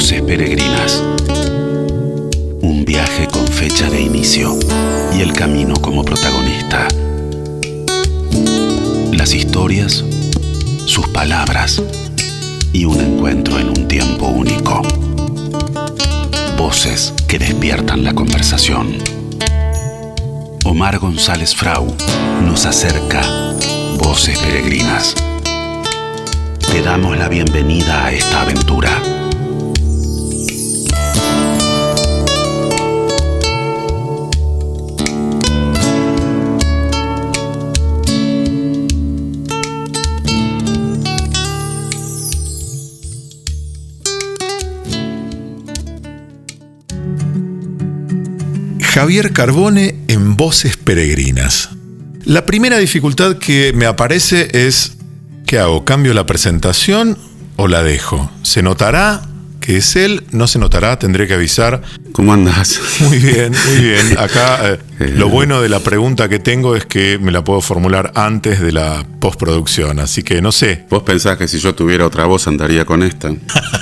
Voces peregrinas. Un viaje con fecha de inicio y el camino como protagonista. Las historias, sus palabras y un encuentro en un tiempo único. Voces que despiertan la conversación. Omar González Frau nos acerca Voces peregrinas. Te damos la bienvenida a esta aventura. Javier Carbone en Voces peregrinas. La primera dificultad que me aparece es: ¿qué hago? ¿Cambio la presentación o la dejo? ¿Se notará que es él? ¿No se notará? Tendré que avisar. ¿Cómo andás? Muy bien, muy bien. Acá lo bueno de la pregunta que tengo es que me la puedo formular antes de la postproducción, así que no sé. ¿Vos pensás que si yo tuviera otra voz andaría con esta?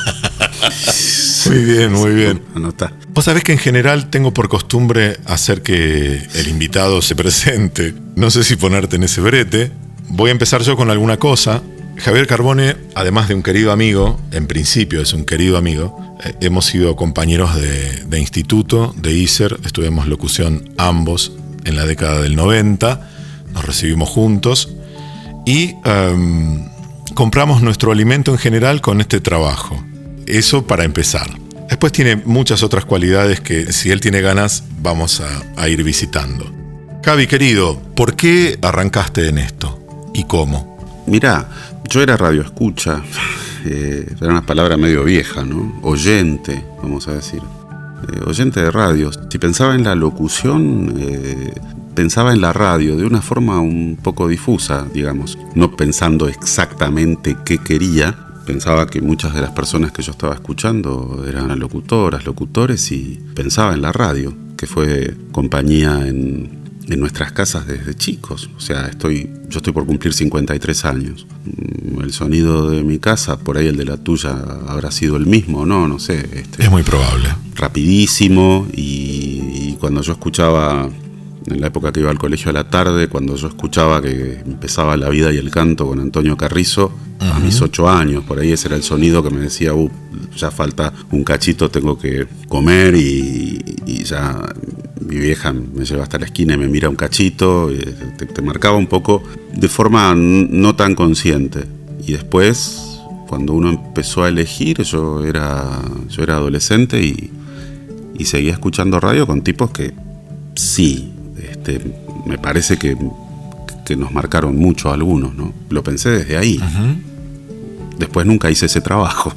Muy bien, muy bien. Anotá. Vos sabés que en general tengo por costumbre hacer que el invitado se presente. No sé si ponerte en ese brete. Voy a empezar yo con alguna cosa. Javier Carbone, además de un querido amigo, en principio es un querido amigo, hemos sido compañeros de instituto, de ISER, estudiamos locución ambos en la década del 90, nos recibimos juntos y compramos nuestro alimento en general con este trabajo. Eso para empezar. Después tiene muchas otras cualidades que, si él tiene ganas, vamos a ir visitando. Javi, querido, ¿por qué arrancaste en esto? ¿Y cómo? Mirá, yo era radioescucha, era una palabra medio vieja, ¿no? Oyente, vamos a decir. Oyente de radios. Si pensaba en la locución, pensaba en la radio de una forma un poco difusa, digamos. No pensando exactamente qué quería. Pensaba que muchas de las personas que yo estaba escuchando eran locutoras, locutores, y pensaba en la radio, que fue compañía en nuestras casas desde chicos. O sea, yo estoy por cumplir 53 años. El sonido de mi casa, por ahí el de la tuya, habrá sido el mismo, no sé. Es muy probable. Rapidísimo, y cuando yo escuchaba, en la época que iba al colegio a la tarde, cuando yo escuchaba que empezaba La vida y el canto con Antonio Carrizo, a mis 8 años, por ahí ese era el sonido que me decía, ya falta un cachito, tengo que comer, y ya mi vieja me lleva hasta la esquina y me mira un cachito, y te marcaba un poco de forma no tan consciente. Y después, cuando uno empezó a elegir, yo era adolescente y seguía escuchando radio con tipos que sí, me parece que nos marcaron mucho a algunos, ¿no? Lo pensé desde ahí. Uh-huh. Después nunca hice ese trabajo.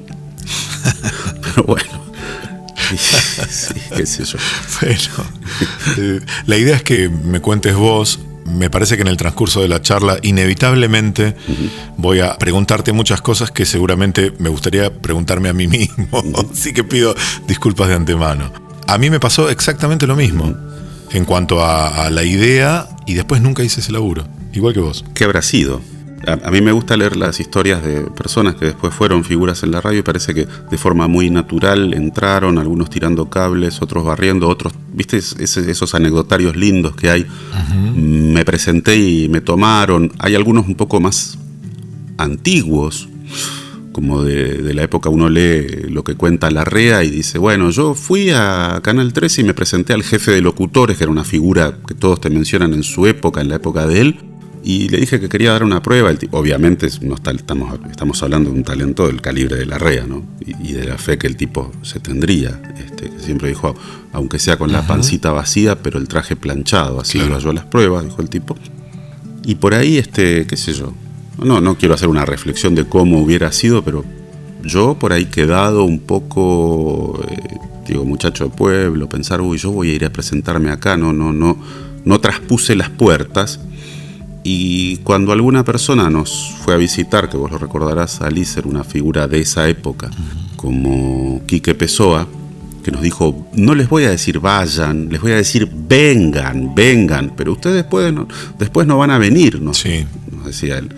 Pero bueno. Sí, qué sé yo. Bueno, la idea es que me cuentes vos. Me parece que en el transcurso de la charla, inevitablemente, voy a preguntarte muchas cosas que seguramente me gustaría preguntarme a mí mismo. Así que pido disculpas de antemano. A mí me pasó exactamente lo mismo en cuanto a la idea, y después nunca hice ese laburo, igual que vos. ¿Qué habrá sido? A mí me gusta leer las historias de personas que después fueron figuras en la radio, y parece que de forma muy natural entraron, algunos tirando cables, otros barriendo, otros, ¿viste? Esos anecdotarios lindos que hay. Uh-huh. Me presenté y me tomaron. Hay algunos un poco más antiguos, como de la época. Uno lee lo que cuenta Larrea y dice, bueno, yo fui a Canal 13 y me presenté al jefe de locutores, que era una figura que todos te mencionan en su época, en la época de él, y le dije que quería dar una prueba. El tipo, obviamente estamos hablando de un talento del calibre de Larrea, ¿no? Y de la fe que el tipo se tendría, que siempre dijo, aunque sea con la pancita vacía, pero el traje planchado, así iba yo a las pruebas, dijo el tipo. Y por ahí, qué sé yo, no quiero hacer una reflexión de cómo hubiera sido, pero yo por ahí quedado un poco, muchacho de pueblo, pensar, yo voy a ir a presentarme acá, no traspuse las puertas. Y cuando alguna persona nos fue a visitar, que vos lo recordarás, al ISER, una figura de esa época, como Quique Pessoa, que nos dijo, no les voy a decir vayan, les voy a decir vengan, pero ustedes después no van a venir, ¿no? Sí. Nos decía él.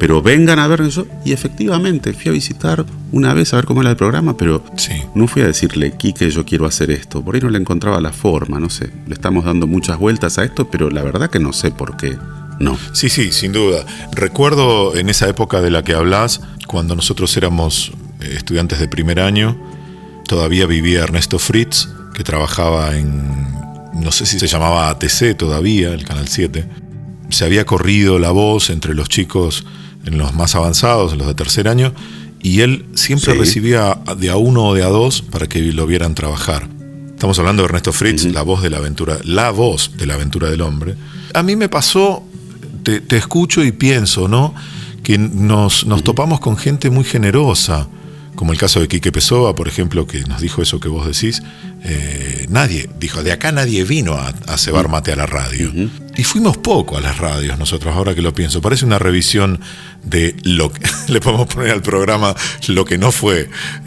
pero vengan a ver eso. Y efectivamente, fui a visitar una vez a ver cómo era el programa, pero Sí. no fui a decirle, Quique, yo quiero hacer esto. Por ahí no le encontraba la forma, no sé. Le estamos dando muchas vueltas a esto, pero la verdad que no sé por qué no. Sí, sin duda. Recuerdo en esa época de la que hablas, cuando nosotros éramos estudiantes de primer año, todavía vivía Ernesto Fritz, que trabajaba no sé si se llamaba ATC todavía, el Canal 7. Se había corrido la voz entre los chicos en los más avanzados, en los de tercer año, y él siempre Sí. recibía de a uno o de a dos para que lo vieran trabajar. Estamos hablando de Ernesto Fritz, la voz de la aventura del hombre. A mí me pasó, te escucho y pienso, ¿no? Que nos topamos con gente muy generosa, como el caso de Quique Pessoa, por ejemplo, que nos dijo eso que vos decís. Nadie, dijo, de acá nadie vino a cebar mate a la radio. Y fuimos poco a las radios nosotros, ahora que lo pienso. Parece una revisión de lo que le podemos poner al programa lo que no fue.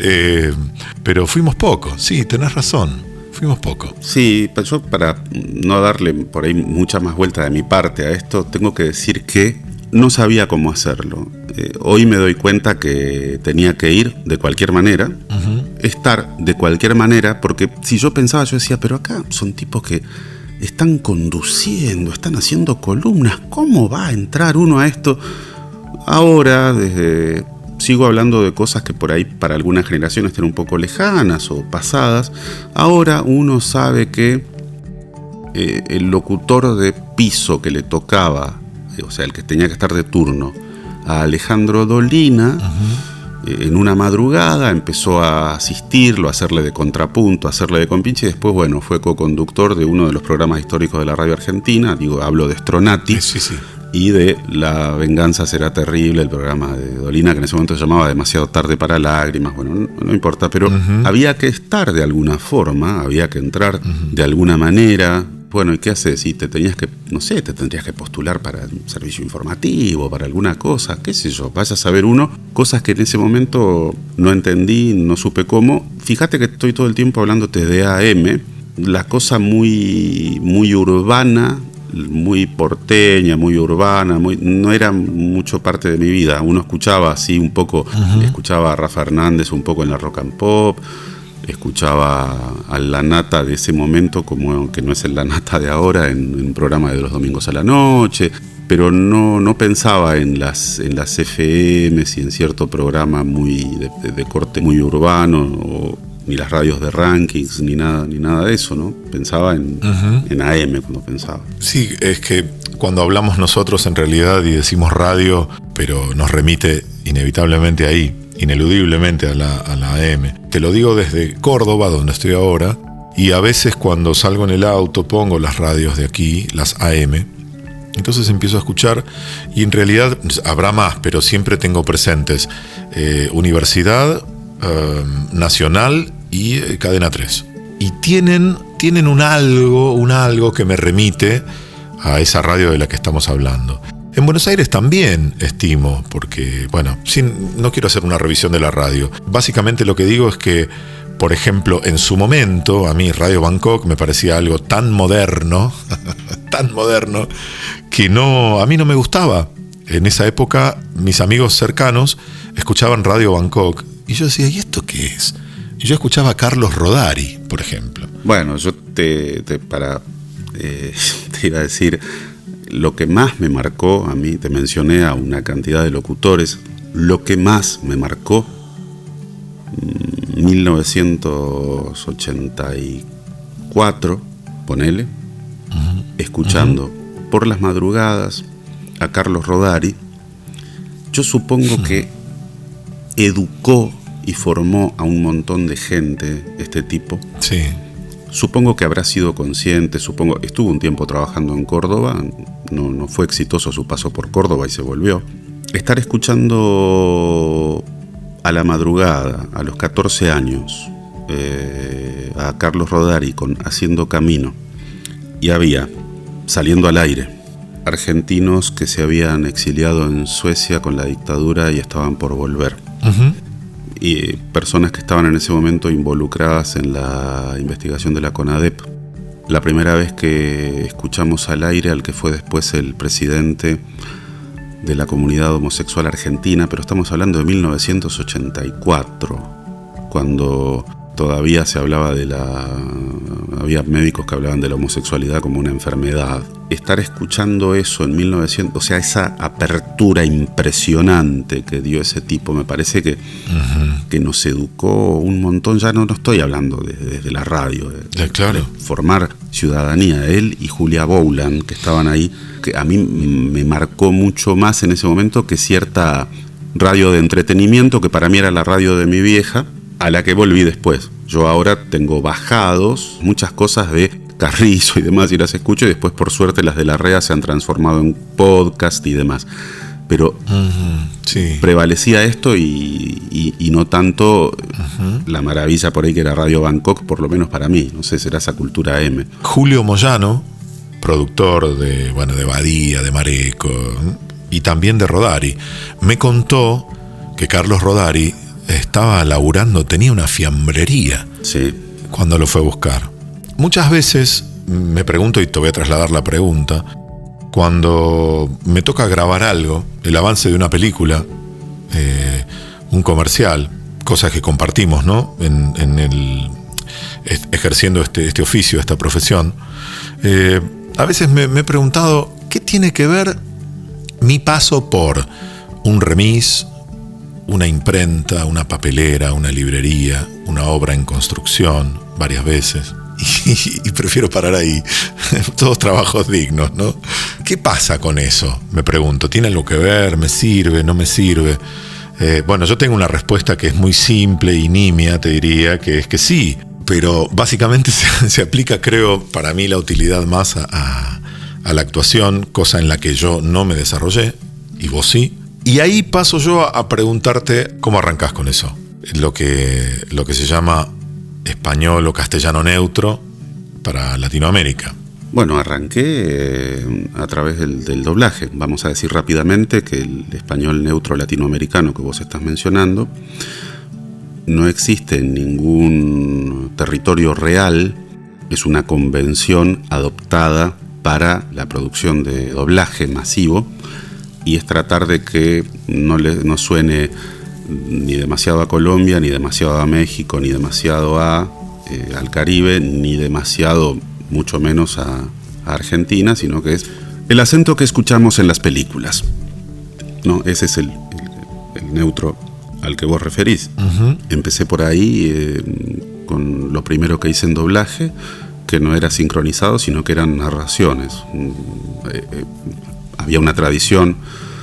Pero fuimos poco, sí, tenés razón, fuimos poco. Sí, yo para no darle por ahí mucha más vuelta de mi parte a esto, tengo que decir que no sabía cómo hacerlo. Hoy me doy cuenta que tenía que ir de cualquier manera, estar de cualquier manera, porque si yo pensaba, yo decía, pero acá son tipos que están conduciendo, están haciendo columnas, ¿cómo va a entrar uno a esto? Ahora, sigo hablando de cosas que por ahí para algunas generaciones están un poco lejanas o pasadas. Ahora uno sabe que el locutor de piso que le tocaba, o sea, el que tenía que estar de turno, a Alejandro Dolina, en una madrugada empezó a asistirlo, a hacerle de contrapunto, a hacerle de compinche, y después, bueno, fue co-conductor de uno de los programas históricos de la radio argentina, hablo de Stronati, Sí. y de La venganza será terrible, el programa de Dolina, que en ese momento se llamaba Demasiado tarde para lágrimas. Bueno, no importa, pero había que estar de alguna forma, había que entrar de alguna manera. Bueno, ¿y qué haces? Y te tendrías que postular para un servicio informativo, para alguna cosa, qué sé yo, vaya a saber uno, cosas que en ese momento no entendí, no supe cómo. Fíjate que estoy todo el tiempo hablándote de AM, la cosa muy, muy urbana, muy porteña, muy urbana, no era mucho parte de mi vida. Uno escuchaba así un poco, escuchaba a Rafa Hernández un poco en la rock and pop, escuchaba a La Nata de ese momento, como que no es el La Nata de ahora, en un programa de los domingos a la noche, pero no pensaba en las FMs y en cierto programa muy de corte muy urbano, ni las radios de rankings, ni nada de eso, ¿no? Pensaba en AM cuando pensaba. Sí, es que cuando hablamos nosotros en realidad y decimos radio, pero nos remite inevitablemente ahí, ineludiblemente a la AM. Te lo digo desde Córdoba, donde estoy ahora, y a veces cuando salgo en el auto pongo las radios de aquí, las AM. Entonces empiezo a escuchar y en realidad habrá más, pero siempre tengo presentes Universidad Nacional y Cadena 3. Y tienen un algo que me remite a esa radio de la que estamos hablando. En Buenos Aires también estimo, porque, bueno, no quiero hacer una revisión de la radio. Básicamente lo que digo es que, por ejemplo, en su momento, a mí Radio Bangkok me parecía algo tan moderno, que a mí no me gustaba. En esa época, mis amigos cercanos escuchaban Radio Bangkok, y yo decía, ¿y esto qué es? Y yo escuchaba a Carlos Rodari, por ejemplo. Bueno, yo te iba a decir, lo que más me marcó a mí, te mencioné a una cantidad de locutores, lo que más me marcó, 1984, ponele, escuchando por las madrugadas a Carlos Rodari. Yo supongo que educó y formó a un montón de gente este tipo. Sí. Supongo que habrá sido consciente, estuvo un tiempo trabajando en Córdoba, no fue exitoso su paso por Córdoba y se volvió. Estar escuchando a la madrugada, a los 14 años, a Carlos Rodari Haciendo Camino, y había, saliendo al aire, argentinos que se habían exiliado en Suecia con la dictadura y estaban por volver. Y personas que estaban en ese momento involucradas en la investigación de la CONADEP. La primera vez que escuchamos al aire al que fue después el presidente de la comunidad homosexual argentina, pero estamos hablando de 1984, cuando todavía se hablaba había médicos que hablaban de la homosexualidad como una enfermedad. Estar escuchando eso en 1900, o sea, esa apertura impresionante que dio ese tipo, me parece que nos educó un montón. Ya no estoy hablando desde la radio, claro, de formar ciudadanía. Él y Julia Bowland, que estaban ahí, que a mí me marcó mucho más en ese momento que cierta radio de entretenimiento, que para mí era la radio de mi vieja, a la que volví después. Yo ahora tengo bajados muchas cosas de Carrizo y demás, y las escucho, y después por suerte las de la REA se han transformado en podcast y demás. Pero sí, prevalecía esto y no tanto la maravilla por ahí que era Radio Bangkok, por lo menos para mí. No sé, será esa cultura M. Julio Moyano, productor de Badía, de Mareco y también de Rodari, me contó que Carlos Rodari estaba laburando, tenía una fiambrería, sí, cuando lo fue a buscar. Muchas veces me pregunto, y te voy a trasladar la pregunta, cuando me toca grabar algo, el avance de una película, un comercial, cosas que compartimos, ¿no? Ejerciendo este oficio, esta profesión, a veces me he preguntado, ¿qué tiene que ver mi paso por un remis, una imprenta, una papelera, una librería, una obra en construcción, varias veces? Y prefiero parar ahí. Todos trabajos dignos, ¿no? ¿Qué pasa con eso? Me pregunto. ¿Tiene algo que ver? ¿Me sirve? ¿No me sirve? Bueno, yo tengo una respuesta que es muy simple y nimia, te diría, que es que sí. Pero básicamente se aplica, creo, para mí la utilidad más a la actuación, cosa en la que yo no me desarrollé, y vos sí. Y ahí paso yo a preguntarte cómo arrancás con eso. Lo que se llama español o castellano neutro para Latinoamérica. Bueno, arranqué a través del doblaje. Vamos a decir rápidamente que el español neutro latinoamericano que vos estás mencionando no existe en ningún territorio real. Es una convención adoptada para la producción de doblaje masivo, y es tratar de que no suene ni demasiado a Colombia, ni demasiado a México, ni demasiado al Caribe, ni demasiado, mucho menos a Argentina, sino que es el acento que escuchamos en las películas, ¿no? Ese es el neutro al que vos referís. Empecé por ahí con lo primero que hice en doblaje, que no era sincronizado, sino que eran narraciones. Había una tradición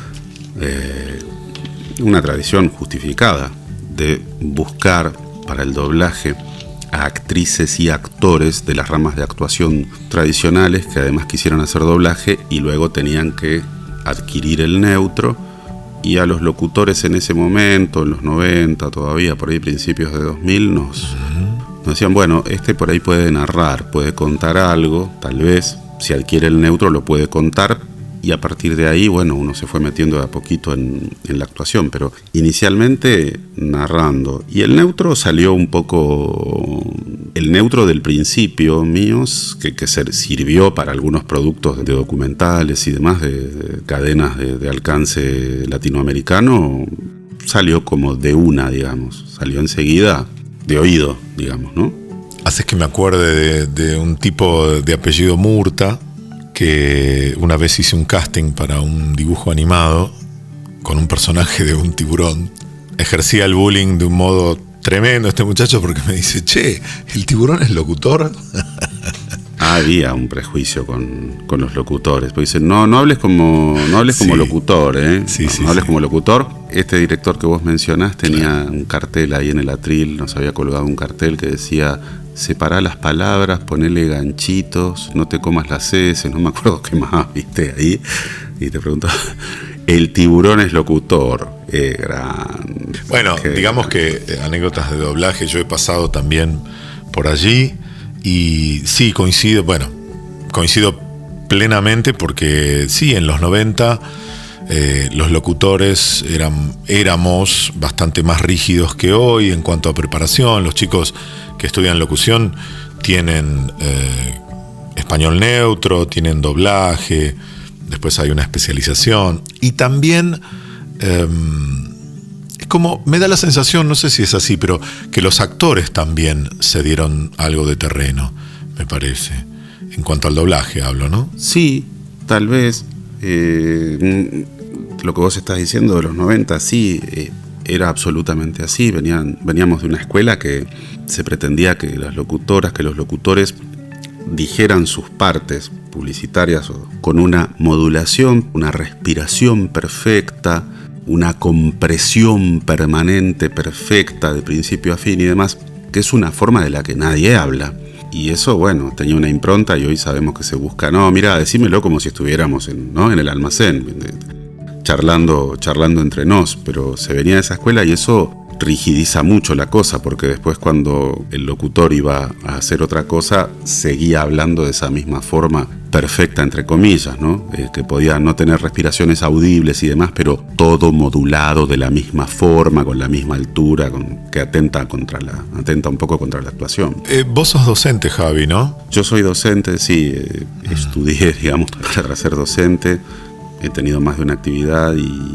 justificada de buscar para el doblaje a actrices y actores de las ramas de actuación tradicionales que además quisieron hacer doblaje y luego tenían que adquirir el neutro, y a los locutores en ese momento, en los 90 todavía, por ahí principios de 2000, nos decían, bueno, por ahí puede narrar, puede contar algo, tal vez si adquiere el neutro lo puede contar. Y a partir de ahí, bueno, uno se fue metiendo de a poquito en la actuación, pero inicialmente narrando. Y el neutro salió un poco, el neutro del principio míos, que sirvió para algunos productos de documentales y demás, de cadenas de alcance latinoamericano, salió como de una, digamos, salió enseguida de oído, digamos, ¿no? Haces que me acuerde de un tipo de apellido Murta, que una vez hice un casting para un dibujo animado con un personaje de un tiburón. Ejercía el bullying de un modo tremendo este muchacho, porque me dice, che, ¿el tiburón es locutor? Había un prejuicio con los locutores, porque dicen, no hables como locutor, ¿eh? No hables como locutor. Este director que vos mencionás tenía un cartel ahí en el atril, nos había colgado un cartel que decía: separá las palabras, ponele ganchitos, no te comas las heces, no me acuerdo qué más, viste ahí. Y te preguntaba, el tiburón es locutor. Gran. Bueno, digamos que anécdotas de doblaje, yo he pasado también por allí y sí, coincido plenamente, porque sí, en los 90 los locutores éramos bastante más rígidos que hoy en cuanto a preparación. Los chicos que estudian locución tienen español neutro, tienen doblaje, después hay una especialización y también es como, me da la sensación, no sé si es así, pero que los actores también se dieron algo de terreno, me parece, en cuanto al doblaje hablo, ¿no? Sí, tal vez. Lo que vos estás diciendo de los 90, sí, era absolutamente así. Veníamos de una escuela que se pretendía que las locutoras, que los locutores dijeran sus partes publicitarias con una modulación, una respiración perfecta, una compresión permanente perfecta de principio a fin y demás, que es una forma de la que nadie habla. Y eso, bueno, tenía una impronta y hoy sabemos que se busca, no, mira, decímelo como si estuviéramos en el almacén, charlando entre nos, pero se venía de esa escuela y eso rigidiza mucho la cosa, porque después cuando el locutor iba a hacer otra cosa, seguía hablando de esa misma forma perfecta, entre comillas, ¿no? Que podía no tener respiraciones audibles y demás, pero todo modulado de la misma forma, con la misma altura, que atenta un poco contra la actuación. Vos sos docente, Javi, ¿no? Yo soy docente, sí, estudié, digamos, para ser docente, he tenido más de una actividad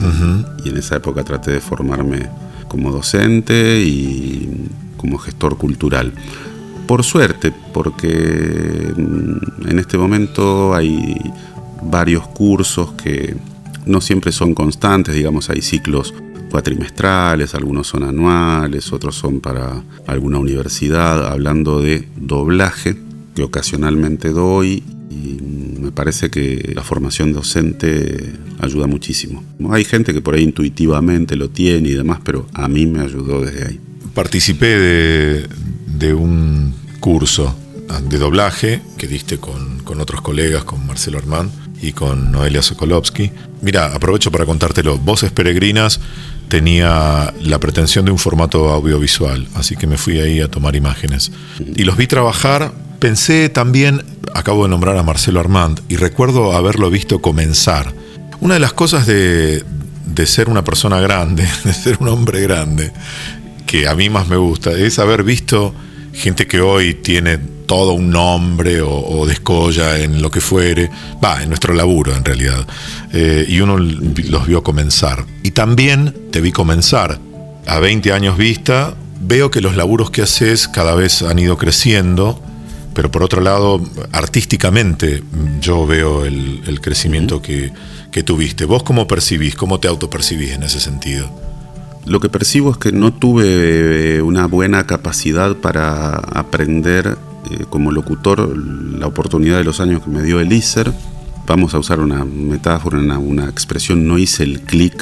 y en esa época traté de formarme como docente y como gestor cultural. Por suerte, porque en este momento hay varios cursos que no siempre son constantes, digamos, hay ciclos cuatrimestrales, algunos son anuales, otros son para alguna universidad, hablando de doblaje, que ocasionalmente doy, y me parece que la formación docente ayuda muchísimo. Hay gente que por ahí intuitivamente lo tiene y demás, pero a mí me ayudó desde ahí. Participé de un curso de doblaje que diste con otros colegas, con Marcelo Armand y con Noelia Sokolovsky. Mira, aprovecho para contártelo. Voces Peregrinas tenía la pretensión de un formato audiovisual, así que me fui ahí a tomar imágenes. Y los vi trabajar. Pensé también, acabo de nombrar a Marcelo Armand, y recuerdo haberlo visto comenzar. Una de las cosas de ser una persona grande, de ser un hombre grande, que a mí más me gusta, es haber visto gente que hoy tiene todo un nombre o descolla en lo que fuere, en nuestro laburo en realidad, y uno los vio comenzar. Y también te vi comenzar. A 20 años vista, veo que los laburos que haces cada vez han ido creciendo, pero por otro lado, artísticamente yo veo el crecimiento que tuviste. ¿Vos cómo percibís, cómo te autopercibís en ese sentido? Lo que percibo es que no tuve una buena capacidad para aprender como locutor. La oportunidad de los años que me dio el ISER, vamos a usar una metáfora, una expresión, no hice el clic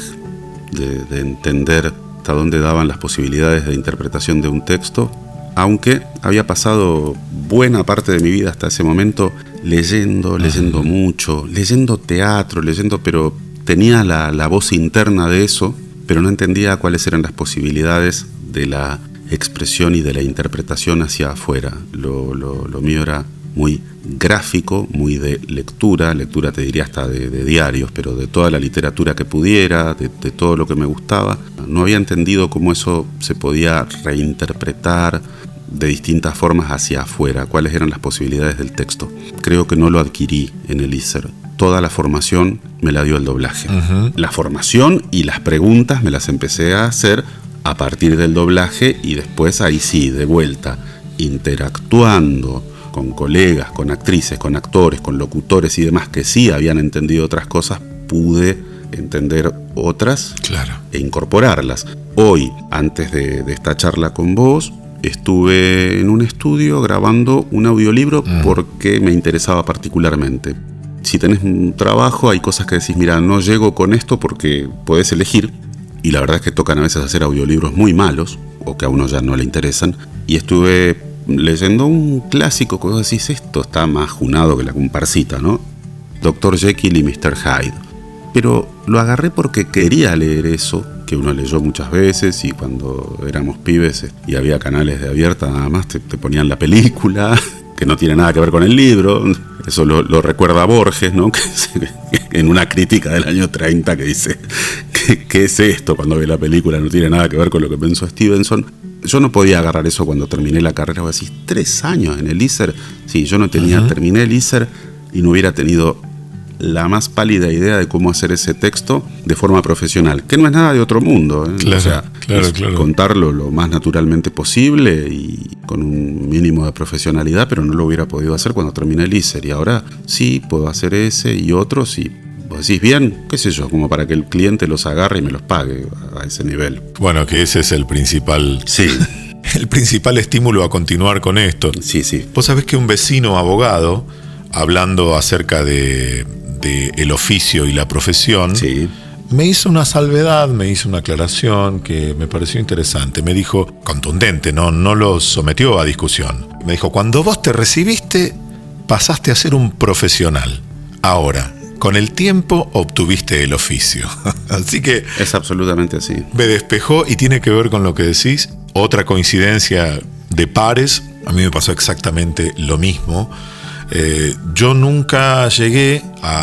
de entender hasta dónde daban las posibilidades de interpretación de un texto, aunque había pasado buena parte de mi vida hasta ese momento leyendo mucho, leyendo teatro, pero tenía la voz interna de eso, pero no entendía cuáles eran las posibilidades de la expresión y de la interpretación hacia afuera. Lo mío era muy gráfico, muy de lectura te diría hasta de diarios, pero de toda la literatura que pudiera, de todo lo que me gustaba. No había entendido cómo eso se podía reinterpretar de distintas formas hacia afuera, cuáles eran las posibilidades del texto. Creo que no lo adquirí en el ISER. Toda la formación me la dio el doblaje. La formación y las preguntas me las empecé a hacer a partir del doblaje y después ahí sí, de vuelta, interactuando con colegas, con actrices, con actores, con locutores y demás que sí habían entendido otras cosas, pude entender otras, claro, e incorporarlas. Hoy, antes de esta charla con vos, estuve en un estudio grabando un audiolibro porque me interesaba particularmente. Si tenés un trabajo, hay cosas que decís, mira, no llego con esto porque podés elegir, y la verdad es que tocan a veces hacer audiolibros muy malos, o que a uno ya no le interesan, y estuve leyendo un clásico que vos decís, esto está más junado que la comparsita, ¿no? Dr. Jekyll y Mr. Hyde. Pero lo agarré porque quería leer eso, que uno leyó muchas veces, y cuando éramos pibes y había canales de abierta, nada más te ponían la película, que no tiene nada que ver con el libro. Eso lo recuerda Borges, ¿no? En una crítica del año 30 que dice, ¿qué es esto? Cuando ve la película no tiene nada que ver con lo que pensó Stevenson. Yo no podía agarrar eso cuando terminé la carrera. Vos decís, 3 años en el ISER. Sí, yo no tenía, terminé el ISER y no hubiera tenido la más pálida idea de cómo hacer ese texto de forma profesional, que no es nada de otro mundo, ¿eh? Claro, o sea, claro. Contarlo lo más naturalmente posible y con un mínimo de profesionalidad, pero no lo hubiera podido hacer cuando terminé el ISER. Y ahora sí puedo hacer ese y otros, y vos decís, bien, qué sé yo, como para que el cliente los agarre y me los pague a ese nivel. Bueno, que ese es el principal... Sí. El principal estímulo a continuar con esto. Sí. Vos sabés que un vecino abogado, hablando acerca de el oficio y la profesión, Sí. me hizo una salvedad, me hizo una aclaración que me pareció interesante. Me dijo, contundente, no lo sometió a discusión. Me dijo, cuando vos te recibiste, pasaste a ser un profesional. Ahora, con el tiempo obtuviste el oficio. Así que... Es absolutamente así. Me despejó y tiene que ver con lo que decís. Otra coincidencia de pares, a mí me pasó exactamente lo mismo. Yo nunca llegué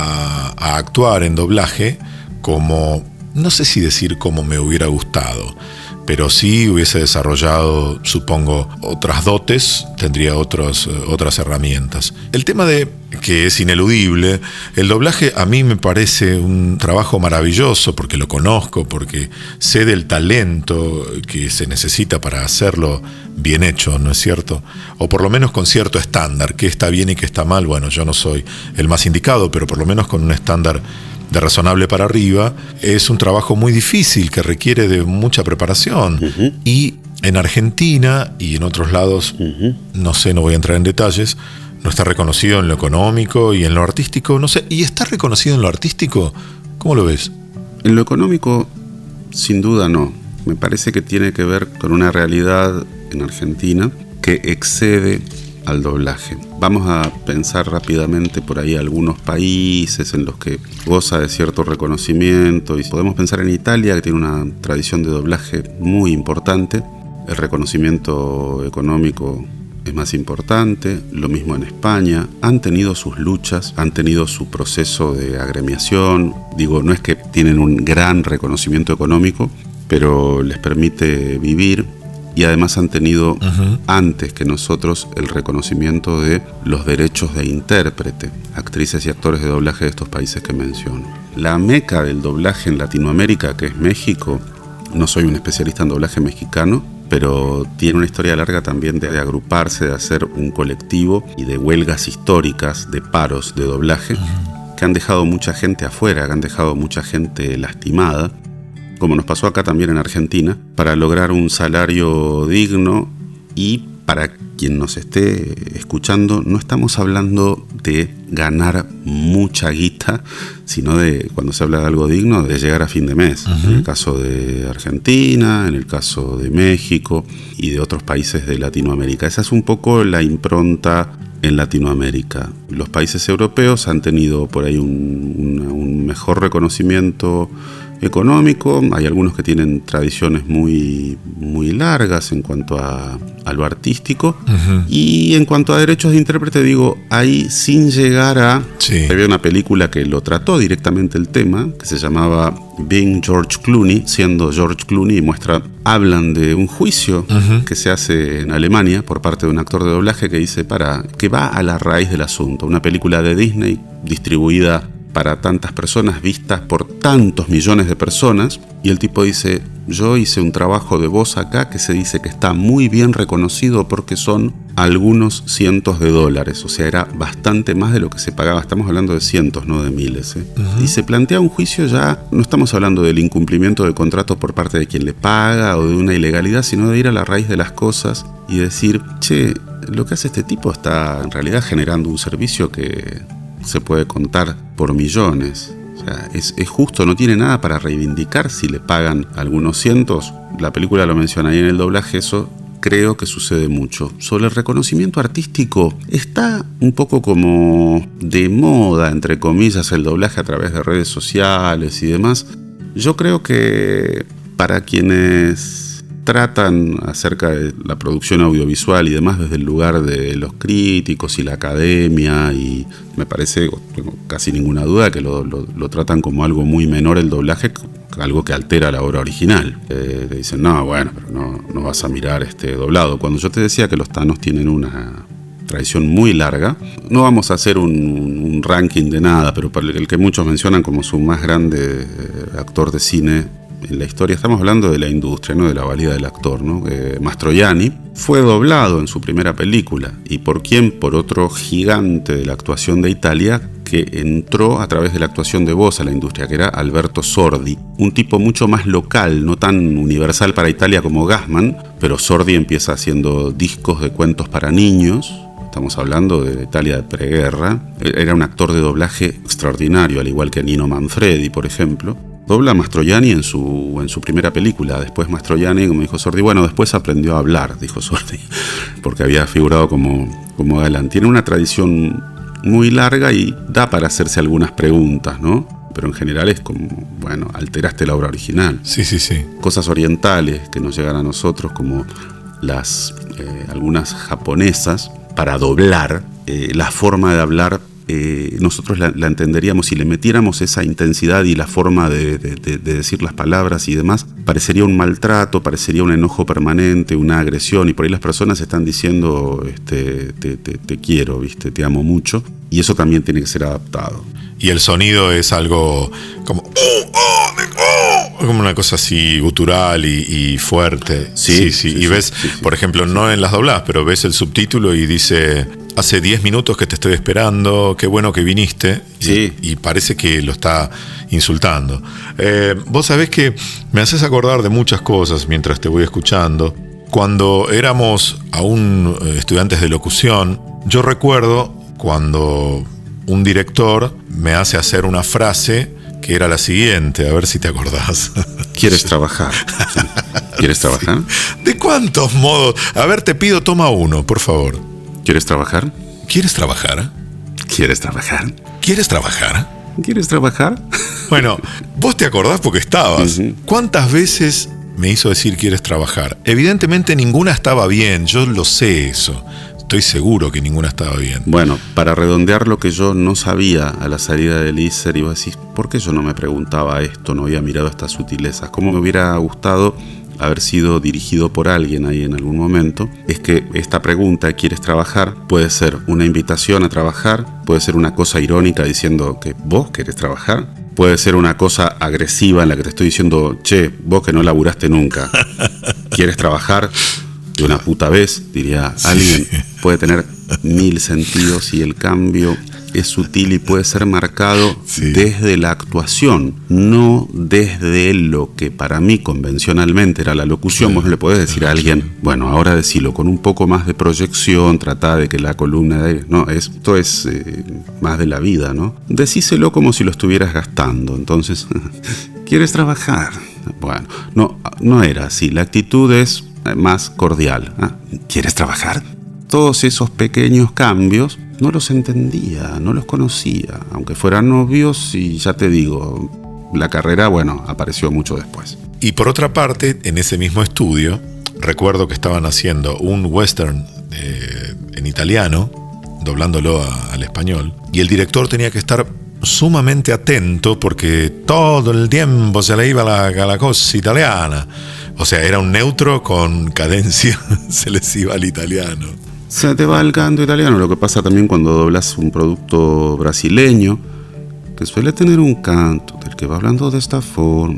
a actuar en doblaje como, no sé si decir como me hubiera gustado, pero sí hubiese desarrollado, supongo, otras dotes, tendría otras herramientas. El tema de que es ineludible, el doblaje a mí me parece un trabajo maravilloso porque lo conozco, porque sé del talento que se necesita para hacerlo bien hecho, ¿no es cierto? O por lo menos con cierto estándar, qué está bien y qué está mal. Bueno, yo no soy el más indicado, pero por lo menos con un estándar de razonable para arriba. Es un trabajo muy difícil que requiere de mucha preparación. Uh-huh. Y en Argentina y en otros lados, no sé, no voy a entrar en detalles, no está reconocido en lo económico y en lo artístico, no sé. ¿Y está reconocido en lo artístico? ¿Cómo lo ves? En lo económico, sin duda no. Me parece que tiene que ver con una realidad en Argentina que excede al doblaje. Vamos a pensar rápidamente por ahí algunos países en los que goza de cierto reconocimiento, y podemos pensar en Italia, que tiene una tradición de doblaje muy importante. El reconocimiento económico es más importante, lo mismo en España. Han tenido sus luchas, han tenido su proceso de agremiación. Digo, no es que tienen un gran reconocimiento económico, pero les permite vivir. Y además han tenido, antes que nosotros, el reconocimiento de los derechos de intérprete, actrices y actores de doblaje de estos países que menciono. La meca del doblaje en Latinoamérica, que es México, no soy un especialista en doblaje mexicano, pero tiene una historia larga también de agruparse, de hacer un colectivo y de huelgas históricas, de paros de doblaje, que han dejado mucha gente afuera, que han dejado mucha gente lastimada, como nos pasó acá también en Argentina, para lograr un salario digno. Y para quien nos esté escuchando, no estamos hablando de ganar mucha guita, sino de, cuando se habla de algo digno, de llegar a fin de mes. En el caso de Argentina, en el caso de México y de otros países de Latinoamérica. Esa es un poco la impronta en Latinoamérica. Los países europeos han tenido por ahí un mejor reconocimiento económico. Hay algunos que tienen tradiciones muy, muy largas en cuanto a lo artístico. Y en cuanto a derechos de intérprete, digo, ahí sin llegar a... Sí. Había una película que lo trató directamente el tema, que se llamaba Being George Clooney, siendo George Clooney, y hablan de un juicio que se hace en Alemania por parte de un actor de doblaje que dice, que va a la raíz del asunto. Una película de Disney distribuida para tantas personas, vistas por tantos millones de personas, y el tipo dice, yo hice un trabajo de voz acá que se dice que está muy bien reconocido porque son algunos cientos de dólares, o sea, era bastante más de lo que se pagaba, estamos hablando de cientos, no de miles, ¿eh? Y se plantea un juicio, ya no estamos hablando del incumplimiento del contrato por parte de quien le paga o de una ilegalidad, sino de ir a la raíz de las cosas y decir, che, lo que hace este tipo está en realidad generando un servicio que se puede contar por millones. O sea, es justo, no tiene nada para reivindicar si le pagan algunos cientos. La película lo menciona ahí en el doblaje, eso creo que sucede mucho. Sobre el reconocimiento artístico, está un poco como de moda, entre comillas, el doblaje a través de redes sociales y demás. Yo creo que para quienes tratan acerca de la producción audiovisual y demás desde el lugar de los críticos y la academia, y me parece, tengo casi ninguna duda, que lo tratan como algo muy menor el doblaje, algo que altera la obra original. Te dicen, no, bueno, pero no vas a mirar doblado. Cuando yo te decía que los Thanos tienen una tradición muy larga. No vamos a hacer un ranking de nada, pero para el que muchos mencionan como su más grande actor de cine en la historia, estamos hablando de la industria, no de la valía del actor, ¿no? Mastroianni fue doblado en su primera película. ¿Y por quién? Por otro gigante de la actuación de Italia que entró a través de la actuación de voz a la industria, que era Alberto Sordi. Un tipo mucho más local, no tan universal para Italia como Gassman, pero Sordi empieza haciendo discos de cuentos para niños. Estamos hablando de Italia de preguerra. Era un actor de doblaje extraordinario, al igual que Nino Manfredi, por ejemplo. Dobla a Mastroianni en su primera película. Después Mastroianni, como dijo Sordi, bueno, después aprendió a hablar, dijo Sordi, porque había figurado como galán. Tiene una tradición muy larga y da para hacerse algunas preguntas, ¿no? Pero en general es como, bueno, alteraste la obra original. Sí. Cosas orientales que nos llegan a nosotros, como algunas japonesas, para doblar la forma de hablar. Nosotros la entenderíamos si le metiéramos esa intensidad y la forma de decir las palabras y demás, parecería un maltrato, parecería un enojo permanente, una agresión, y por ahí las personas están diciendo te quiero, ¿viste? Te amo mucho, y eso también tiene que ser adaptado. Y el sonido es algo como una cosa así gutural y fuerte. Sí. Y ves, por ejemplo, no en las dobladas, pero ves el subtítulo y dice: hace 10 minutos que te estoy esperando, qué bueno que viniste. Sí. Y parece que lo está insultando. Vos sabés que me haces acordar de muchas cosas mientras te voy escuchando. Cuando éramos aún estudiantes de locución, yo recuerdo cuando un director me hace hacer una frase que era la siguiente, a ver si te acordás. ¿Quieres trabajar? Sí. ¿Quieres trabajar? ¿De cuántos modos? A ver, te pido, toma uno, por favor. ¿Quieres trabajar? ¿Quieres trabajar? ¿Quieres trabajar? ¿Quieres trabajar? ¿Quieres trabajar? Bueno, vos te acordás porque estabas. Uh-huh. ¿Cuántas veces me hizo decir quieres trabajar? Evidentemente ninguna estaba bien, yo lo sé eso. Estoy seguro que ninguna estaba bien. Bueno, para redondear lo que yo no sabía a la salida del ISER, iba a decir, ¿por qué yo no me preguntaba esto? No había mirado estas sutilezas. ¿Cómo me hubiera gustado haber sido dirigido por alguien ahí en algún momento? Es que esta pregunta, ¿quieres trabajar?, puede ser una invitación a trabajar, puede ser una cosa irónica diciendo que vos querés trabajar, puede ser una cosa agresiva en la que te estoy diciendo, che, vos que no laburaste nunca, ¿quieres trabajar? De una puta vez, diría alguien. Puede tener 1000 sentidos y el cambio es sutil y puede ser marcado desde la actuación, no desde lo que para mí convencionalmente era la locución. Vos no le podés decir a alguien, bueno, ahora decilo con un poco más de proyección, tratá de que la columna de aire... No, esto es más de la vida, ¿no? Decíselo como si lo estuvieras gastando. Entonces, ¿quieres trabajar? Bueno, no era así. La actitud es más cordial. ¿Quieres trabajar? Todos esos pequeños cambios no los entendía, no los conocía, aunque fueran novios, y ya te digo, la carrera, bueno, apareció mucho después. Y por otra parte, en ese mismo estudio, recuerdo que estaban haciendo un western en italiano, doblándolo al español, y el director tenía que estar sumamente atento porque todo el tiempo se le iba la cosa italiana. O sea, era un neutro con cadencia, se les iba al italiano. Se te va el canto italiano. Lo que pasa también cuando doblas un producto brasileño, que suele tener un canto del que va hablando de esta forma,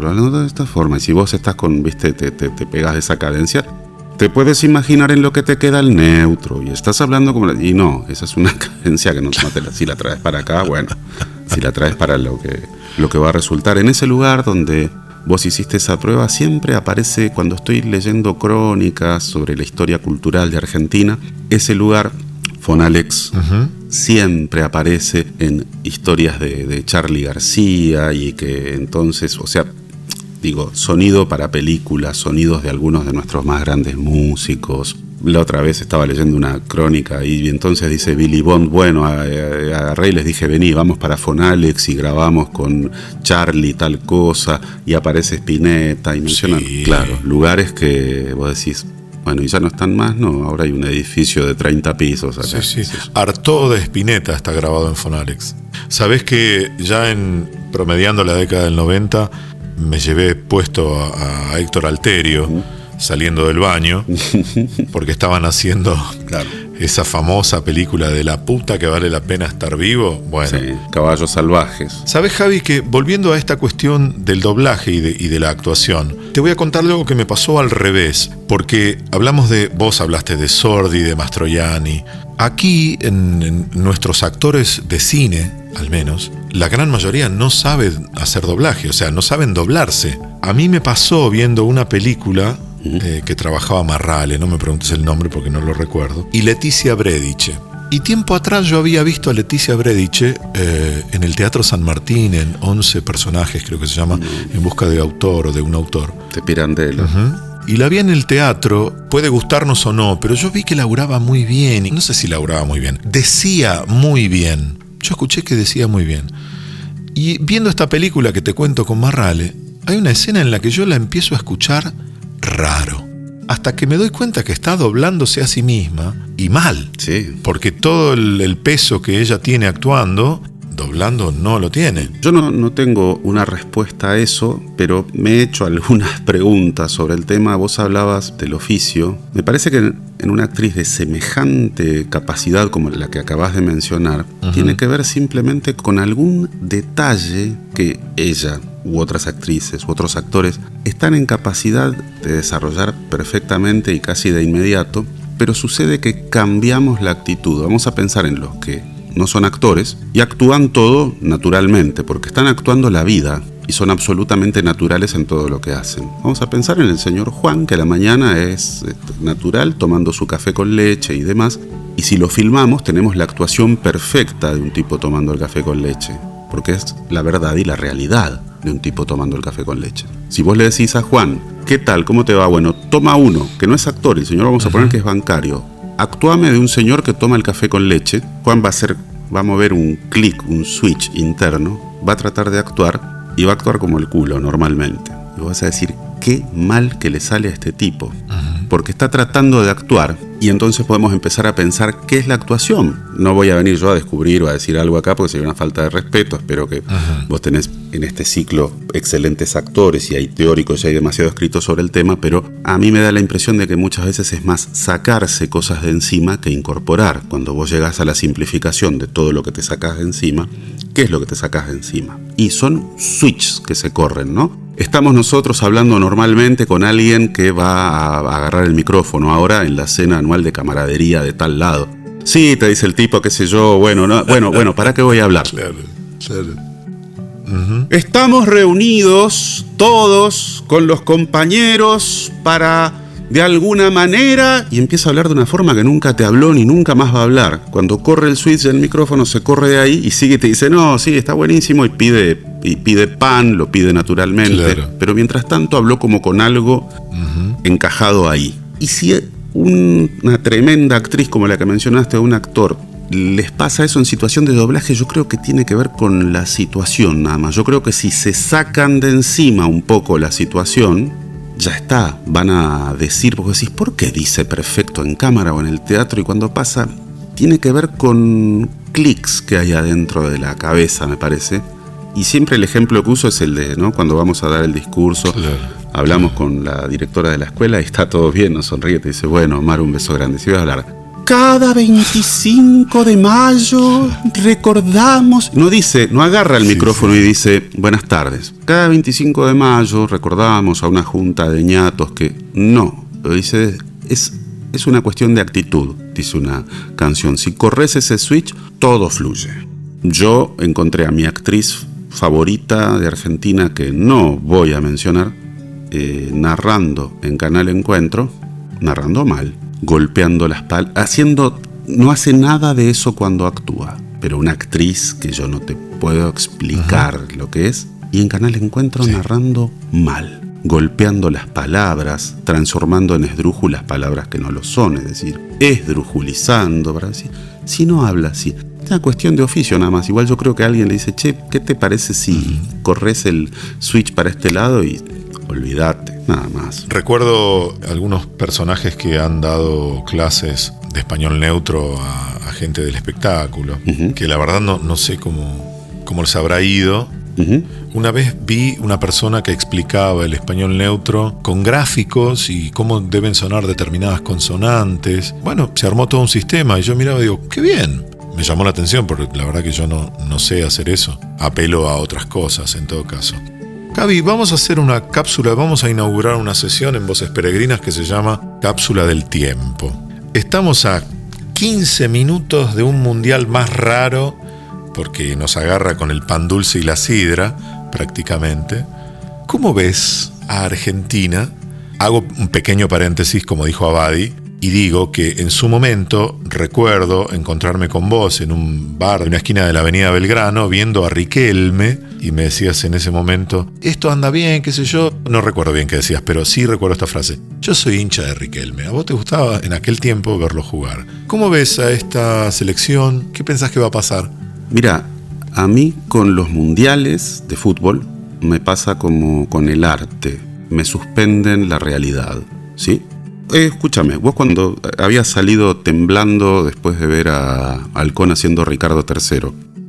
y si vos estás te pegas de esa cadencia, te puedes imaginar en lo que te queda el neutro, y estás hablando como... Y no, esa es una cadencia que no si la traes para acá, bueno, si la traes para lo que va a resultar. En ese lugar donde vos hiciste esa prueba, siempre aparece, cuando estoy leyendo crónicas sobre la historia cultural de Argentina, ese lugar, Fonalex, siempre aparece en historias de Charly García, y que entonces, o sea, digo, sonido para películas, sonidos de algunos de nuestros más grandes músicos. La otra vez estaba leyendo una crónica y entonces dice Billy Bond, bueno, agarré y les dije, vení, vamos para Fonalex y grabamos con Charly tal cosa, y aparece Spinetta y mencionan, claro, lugares que vos decís, bueno, y ya no están más, no, ahora hay un edificio de 30 pisos acá. Sí. Artaud de Spinetta está grabado en Fonalex. Sabés que ya promediando la década del 90 me llevé puesto a Héctor Alterio saliendo del baño porque estaban haciendo esa famosa película de la puta que vale la pena estar vivo. Bueno, sí, Caballos Salvajes. ¿Sabes, Javi, que volviendo a esta cuestión del doblaje y de la actuación, te voy a contar algo que me pasó al revés? Porque vos hablaste de Sordi, de Mastroianni. Aquí, en nuestros actores de cine, al menos, la gran mayoría no saben hacer doblaje, o sea, no saben doblarse. A mí me pasó viendo una película que trabajaba Marrale, no me preguntes el nombre porque no lo recuerdo, y Leticia Brediche. Y tiempo atrás yo había visto a Leticia Brediche en el Teatro San Martín, en 11 personajes, creo que se llama, En busca de autor o de un autor. De Pirandello. Y la vi en el teatro, puede gustarnos o no, pero yo vi que laburaba muy bien, y no sé si laburaba muy bien, decía muy bien. Yo escuché que decía muy bien. Y viendo esta película que te cuento con Marrale, hay una escena en la que yo la empiezo a escuchar raro. Hasta que me doy cuenta que está doblándose a sí misma, y mal. Sí. Porque todo el peso que ella tiene actuando, doblando no lo tiene. Yo no tengo una respuesta a eso, pero me he hecho algunas preguntas sobre el tema. Vos hablabas del oficio. Me parece que en una actriz de semejante capacidad como la que acabas de mencionar, tiene que ver simplemente con algún detalle que ella u otras actrices u otros actores están en capacidad de desarrollar perfectamente y casi de inmediato, pero sucede que cambiamos la actitud. Vamos a pensar en los que no son actores y actúan todo naturalmente, porque están actuando la vida y son absolutamente naturales en todo lo que hacen. Vamos a pensar en el señor Juan, que a la mañana es natural, tomando su café con leche y demás, y si lo filmamos tenemos la actuación perfecta de un tipo tomando el café con leche, porque es la verdad y la realidad de un tipo tomando el café con leche. Si vos le decís a Juan, ¿qué tal? ¿Cómo te va? Bueno, toma uno, que no es actor, el señor vamos a poner que es bancario. Actuame de un señor que toma el café con leche. Juan va a mover un clic, un switch interno, va a tratar de actuar y va a actuar como el culo normalmente. Y vas a decir, qué mal que le sale a este tipo, porque está tratando de actuar. Y entonces podemos empezar a pensar qué es la actuación. No voy a venir yo a descubrir o a decir algo acá porque sería una falta de respeto. Espero que vos tenés en este ciclo excelentes actores y hay teóricos y hay demasiado escrito sobre el tema, pero a mí me da la impresión de que muchas veces es más sacarse cosas de encima que incorporar. Cuando vos llegás a la simplificación de todo lo que te sacás de encima, ¿qué es lo que te sacás de encima? Y son switches que se corren, ¿no? Estamos nosotros hablando normalmente con alguien que va a agarrar el micrófono ahora en la cena anual de camaradería de tal lado. Sí, te dice el tipo, qué sé yo, bueno, ¿para qué voy a hablar? Claro. Estamos reunidos todos con los compañeros para, de alguna manera, y empieza a hablar de una forma que nunca te habló ni nunca más va a hablar. Cuando corre el switch del micrófono se corre de ahí y sigue y te dice, no, sí, está buenísimo, y pide pan, lo pide naturalmente, claro. Pero mientras tanto habló como con algo encajado ahí. Y si una tremenda actriz como la que mencionaste o un actor les pasa eso en situación de doblaje, yo creo que tiene que ver con la situación nada más. Yo creo que si se sacan de encima un poco la situación, ya está, van a decir, porque decís, ¿por qué dice perfecto en cámara o en el teatro? Y cuando pasa, tiene que ver con clics que hay adentro de la cabeza, me parece. Y siempre el ejemplo que uso es el de, ¿no? Cuando vamos a dar el discurso, claro. Hablamos con la directora de la escuela y está todo bien, nos sonríe, te dice, bueno, Omar, un beso grande. Si vas a hablar, cada 25 de mayo recordamos... No agarra el micrófono y dice, buenas tardes. Cada 25 de mayo recordamos a una junta de ñatos que... No, lo dice, es una cuestión de actitud, dice una canción. Si corres ese switch, todo fluye. Yo encontré a mi actriz favorita de Argentina, que no voy a mencionar, narrando en Canal Encuentro, narrando mal, golpeando las palmas, no hace nada de eso cuando actúa, pero una actriz que yo no te puedo explicar lo que es, y en Canal Encuentro narrando mal, golpeando las palabras, transformando en esdrújulas palabras que no lo son, es decir, esdrujulizando, para decir, si no habla así. Es una cuestión de oficio nada más. Igual yo creo que alguien le dice, che, ¿qué te parece si corres el switch para este lado? Y olvídate, nada más. Recuerdo algunos personajes que han dado clases de español neutro a gente del espectáculo, que la verdad no sé cómo les habrá ido, Una vez vi una persona que explicaba el español neutro con gráficos y cómo deben sonar determinadas consonantes. Bueno, se armó todo un sistema y yo miraba y digo, ¡qué bien! Me llamó la atención porque la verdad que yo no sé hacer eso. Apelo a otras cosas en todo caso. Gaby, vamos a hacer una cápsula, vamos a inaugurar una sesión en Voces Peregrinas que se llama Cápsula del Tiempo. Estamos a 15 minutos de un mundial más raro, porque nos agarra con el pan dulce y la sidra, prácticamente. ¿Cómo ves a Argentina? Hago un pequeño paréntesis, como dijo Abadi, y digo que en su momento recuerdo encontrarme con vos en un bar de una esquina de la avenida Belgrano viendo a Riquelme y me decías en ese momento, esto anda bien, qué sé yo. No recuerdo bien qué decías, pero sí recuerdo esta frase. Yo soy hincha de Riquelme. ¿A vos te gustaba en aquel tiempo verlo jugar? ¿Cómo ves a esta selección? ¿Qué pensás que va a pasar? Mira, a mí con los mundiales de fútbol me pasa como con el arte. Me suspenden la realidad, ¿sí? Escúchame, vos cuando habías salido temblando después de ver a Halcón haciendo Ricardo III,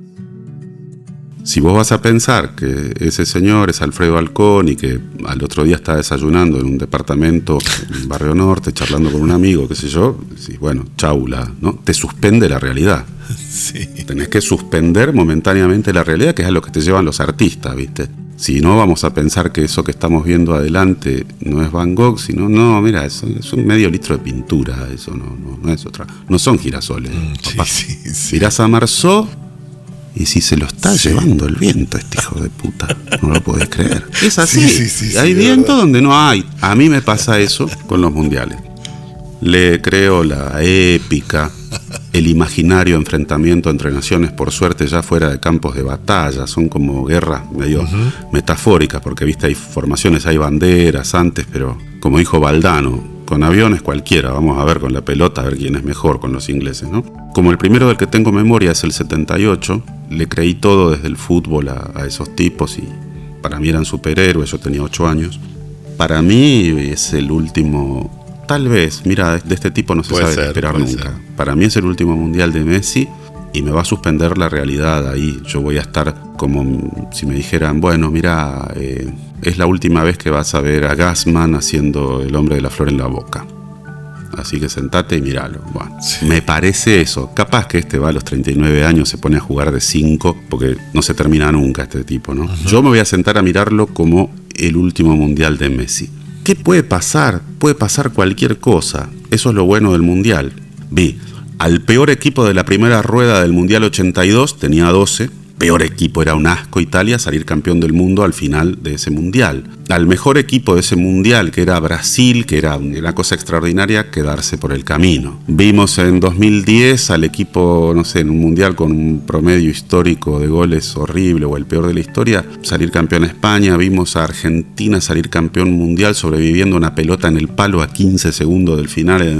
si vos vas a pensar que ese señor es Alfredo Halcón y que al otro día está desayunando en un departamento en Barrio Norte, charlando con un amigo, qué sé yo, decís, bueno, chaula, ¿no? Te suspende la realidad. Sí. Tenés que suspender momentáneamente la realidad, que es a lo que te llevan los artistas, ¿viste? Si no, vamos a pensar que eso que estamos viendo adelante no es Van Gogh, sino, no, mira, eso es un medio litro de pintura, eso no es otra. No son girasoles, papá. Sí. Mirás a Marceau y si se lo está llevando el viento, este hijo de puta, no lo podés creer. Es así, Sí, hay viento donde no hay. A mí me pasa eso con los mundiales. Le creo la épica, el imaginario enfrentamiento entre naciones, por suerte ya fuera de campos de batalla, son como guerras medio metafóricas, porque viste, hay formaciones, hay banderas antes, pero como dijo Valdano, con aviones cualquiera, vamos a ver con la pelota, a ver quién es mejor con los ingleses, ¿no? Como el primero del que tengo memoria es el 78, le creí todo desde el fútbol a esos tipos y para mí eran superhéroes, yo tenía 8 años. Para mí es el último... Tal vez, mira, de este tipo no se sabe esperar nunca. Para mí es el último mundial de Messi y me va a suspender la realidad ahí. Yo voy a estar como si me dijeran, bueno, mira, es la última vez que vas a ver a Gassman haciendo el hombre de la flor en la boca. Así que sentate y míralo. Bueno, me parece eso. Capaz que este va a los 39 años, se pone a jugar de 5, porque no se termina nunca este tipo, ¿no? Yo me voy a sentar a mirarlo como el último mundial de Messi. ¿Qué puede pasar? Puede pasar cualquier cosa. Eso es lo bueno del Mundial. Vi al peor equipo de la primera rueda del Mundial 82, tenía 12. Peor equipo, era un asco Italia, salir campeón del mundo al final de ese Mundial. Al mejor equipo de ese Mundial, que era Brasil, que era una cosa extraordinaria, quedarse por el camino. Vimos en 2010 al equipo, no sé, en un Mundial con un promedio histórico de goles horrible o el peor de la historia, salir campeón a España. Vimos a Argentina salir campeón mundial sobreviviendo una pelota en el palo a 15 segundos del final en el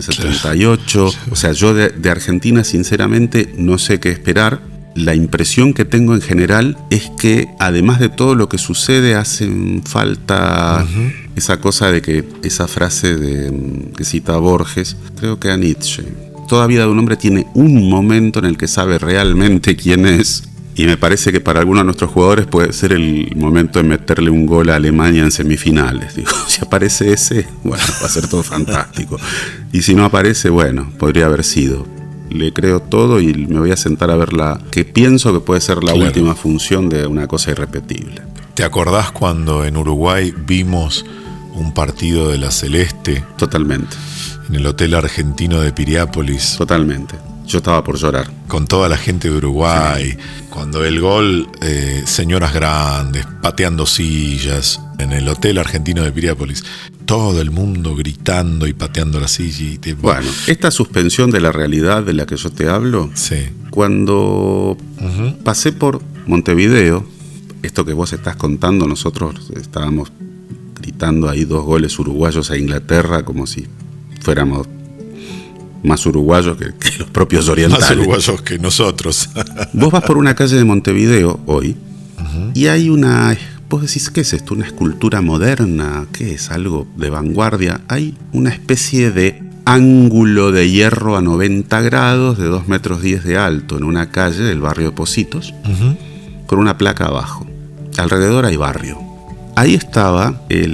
78. O sea, yo de Argentina sinceramente no sé qué esperar. La impresión que tengo en general es que además de todo lo que sucede hacen falta esa cosa de que esa frase que cita Borges, creo que a Nietzsche, toda vida de un hombre tiene un momento en el que sabe realmente quién es, y me parece que para algunos de nuestros jugadores puede ser el momento de meterle un gol a Alemania en semifinales. Digo, si aparece ese, bueno, va a ser todo fantástico, y si no aparece, bueno, podría haber sido. Le creo todo y me voy a sentar a ver la que pienso que puede ser la última función de una cosa irrepetible. ¿Te acordás cuando en Uruguay vimos un partido de la Celeste? Totalmente. En el Hotel Argentino de Piriápolis. Totalmente. Yo estaba por llorar. Con toda la gente de Uruguay. Sí. Cuando el gol, señoras grandes, pateando sillas. En el Hotel Argentino de Piriápolis. Todo el mundo gritando y pateando la silla. Bueno, esta suspensión de la realidad de la que yo te hablo, sí. Cuando pasé por Montevideo, esto que vos estás contando, nosotros estábamos gritando ahí 2 goles uruguayos a Inglaterra como si fuéramos más uruguayos que los propios orientales. Más uruguayos que nosotros. Vos vas por una calle de Montevideo hoy y hay una... Vos decís, ¿qué es esto? ¿Una escultura moderna? ¿Qué es? ¿Algo de vanguardia? Hay una especie de ángulo de hierro a 90 grados de 2,10 metros de alto en una calle del barrio de Pocitos, con una placa abajo. alrededor hay barrio. Ahí estaba el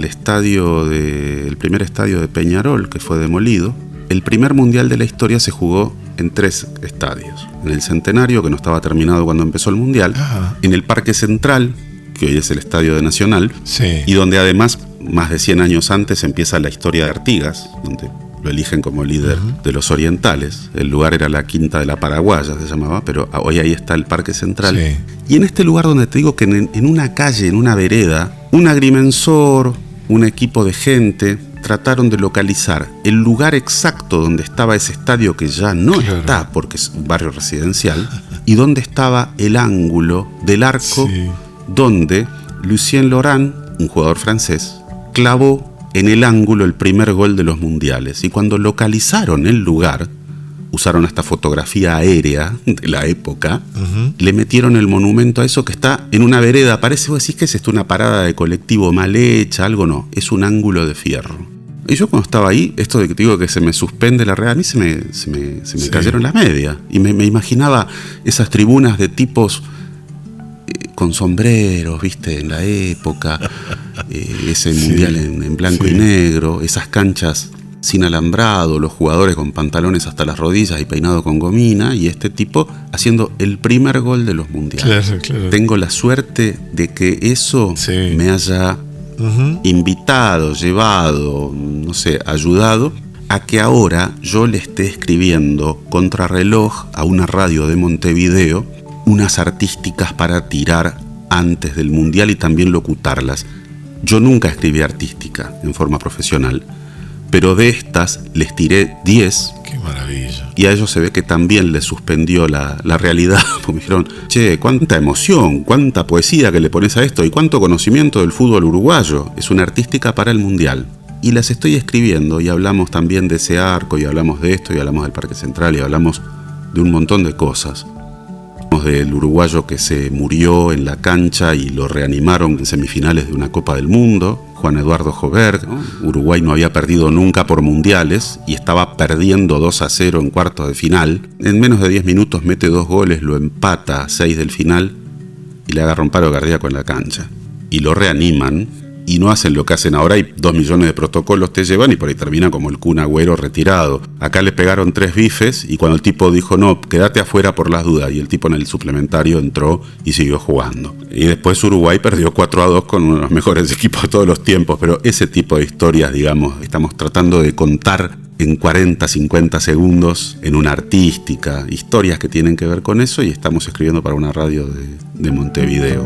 primer estadio de Peñarol, que fue demolido. El primer mundial de la historia se jugó en 3 estadios. En el Centenario, que no estaba terminado cuando empezó el mundial. Ajá. En el Parque Central, que hoy es el estadio de Nacional. Sí. Y donde además, más de 100 años antes, empieza la historia de Artigas, donde lo eligen como líder de los orientales. El lugar era la Quinta de la Paraguaya, se llamaba, pero hoy ahí está el Parque Central. Sí. Y en este lugar donde te digo que en una calle, en una vereda, un agrimensor, un equipo de gente trataron de localizar el lugar exacto donde estaba ese estadio, que ya no está porque es un barrio residencial, y donde estaba el ángulo del arco donde Lucien Laurent, un jugador francés, clavó en el ángulo el primer gol de los mundiales. Y cuando localizaron el lugar, usaron esta fotografía aérea de la época, le metieron el monumento a eso, que está en una vereda. Parece, vos decís, que es esto, una parada de colectivo mal hecha, algo. No, es un ángulo de fierro. Y yo cuando estaba ahí, esto de que te digo que se me suspende la red, a mí se me cayeron las medias. Y me imaginaba esas tribunas de tipos con sombreros, viste, en la época, ese mundial en blanco y negro, esas canchas sin alambrado, los jugadores con pantalones hasta las rodillas y peinado con gomina, y este tipo haciendo el primer gol de los mundiales. Claro. Tengo la suerte de que eso me haya invitado, llevado, no sé, ayudado a que ahora yo le esté escribiendo contrarreloj a una radio de Montevideo unas artísticas para tirar antes del mundial y también locutarlas. Yo nunca escribí artística en forma profesional, pero de estas les tiré 10. ¡Qué maravilla! Y a ellos se ve que también les suspendió la realidad, porque me dijeron, che, cuánta emoción, cuánta poesía que le pones a esto y cuánto conocimiento del fútbol uruguayo. Es una artística para el mundial. Y las estoy escribiendo, y hablamos también de ese arco, y hablamos de esto, y hablamos del Parque Central, y hablamos de un montón de cosas. Del uruguayo que se murió en la cancha y lo reanimaron en semifinales de una Copa del Mundo, Juan Eduardo Joberg, ¿no? Uruguay no había perdido nunca por mundiales y estaba perdiendo 2-0 en cuartos de final. En menos de 10 minutos mete 2 goles, lo empata a 6 del final y le agarra un paro cardíaco en la cancha. Y lo reaniman y no hacen lo que hacen ahora, y 2 millones de protocolos te llevan y por ahí termina como el Kun Agüero retirado. Acá le pegaron 3 bifes y cuando el tipo dijo no, quédate afuera por las dudas, y el tipo en el suplementario entró y siguió jugando. Y después Uruguay perdió 4-2 con uno de los mejores equipos de todos los tiempos, pero ese tipo de historias, digamos, estamos tratando de contar en 40, 50 segundos en una artística, historias que tienen que ver con eso, y estamos escribiendo para una radio de Montevideo.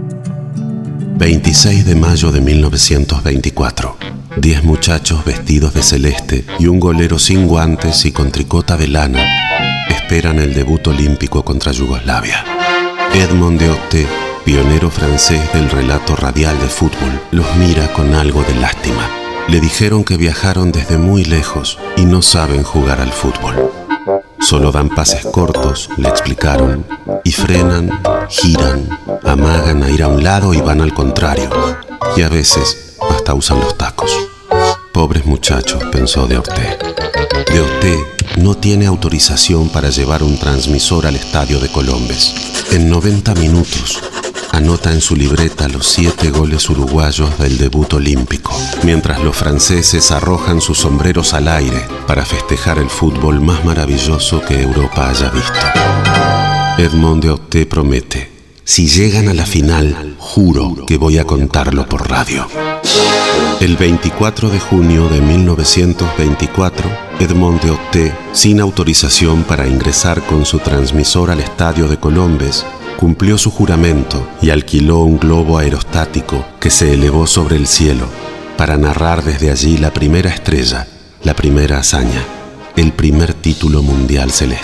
26 de mayo de 1924. 10 muchachos vestidos de celeste y un golero sin guantes y con tricota de lana esperan el debut olímpico contra Yugoslavia. Edmond de Octet, pionero francés del relato radial de fútbol, los mira con algo de lástima. Le dijeron que viajaron desde muy lejos y no saben jugar al fútbol. Solo dan pases cortos, le explicaron, y frenan, giran, amagan a ir a un lado y van al contrario, y a veces hasta usan los tacos. Pobres muchachos, pensó de Octet. De Octet no tiene autorización para llevar un transmisor al estadio de Colombes. En 90 minutos anota en su libreta los 7 goles uruguayos del debut olímpico, mientras los franceses arrojan sus sombreros al aire para festejar el fútbol más maravilloso que Europa haya visto. Edmond de Octet promete: si llegan a la final, juro que voy a contarlo por radio. El 24 de junio de 1924, Edmond de Octet, sin autorización para ingresar con su transmisor al estadio de Colombes, cumplió su juramento y alquiló un globo aerostático que se elevó sobre el cielo para narrar desde allí la primera estrella, la primera hazaña, el primer título mundial celeste.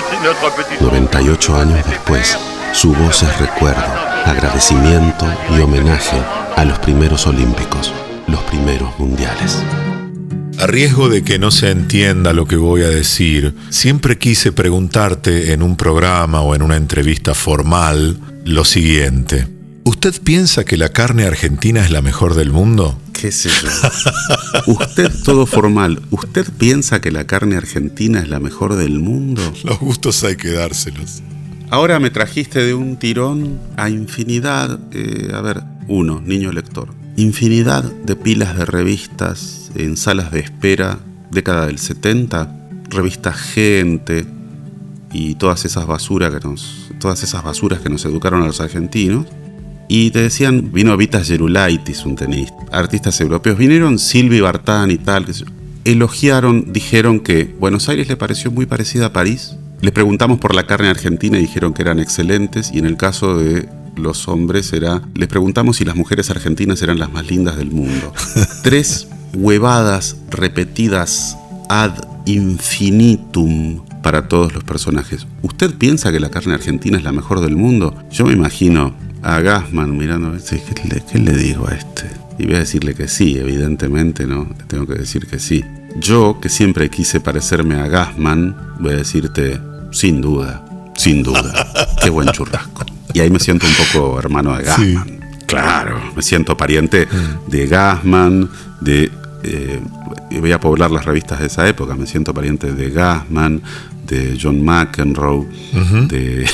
98 años después, su voz es recuerdo, agradecimiento y homenaje a los primeros olímpicos, los primeros mundiales. A riesgo de que no se entienda lo que voy a decir, siempre quise preguntarte en un programa o en una entrevista formal lo siguiente: ¿usted piensa que la carne argentina es la mejor del mundo? ¿Qué sé yo? Usted, todo formal, ¿usted piensa que la carne argentina es la mejor del mundo? Los gustos hay que dárselos. Ahora me trajiste de un tirón a infinidad, uno, niño lector. Infinidad de pilas de revistas en salas de espera, década del 70, revistas Gente y todas esas basuras que nos educaron a los argentinos. Y te decían, vino Vitas Gerulaitis, un tenista, artistas europeos, vinieron Silvi Bartán y tal, elogiaron, dijeron que Buenos Aires le pareció muy parecida a París. Les preguntamos por la carne argentina y dijeron que eran excelentes, y en el caso de los hombres les preguntamos si las mujeres argentinas eran las más lindas del mundo. 3 huevadas repetidas ad infinitum para todos los personajes. ¿Usted piensa que la carne argentina es la mejor del mundo? Yo me imagino a Gassman mirando, ¿qué le digo a este? Y voy a decirle que sí, evidentemente, ¿no? Le tengo que decir que sí. Yo, que siempre quise parecerme a Gassman, voy a decirte, sin duda, qué buen churrasco. Y ahí me siento un poco hermano de Gassman. Sí. Claro, me siento pariente de Gassman, voy a poblar las revistas de esa época, me siento pariente de Gassman, de John McEnroe, de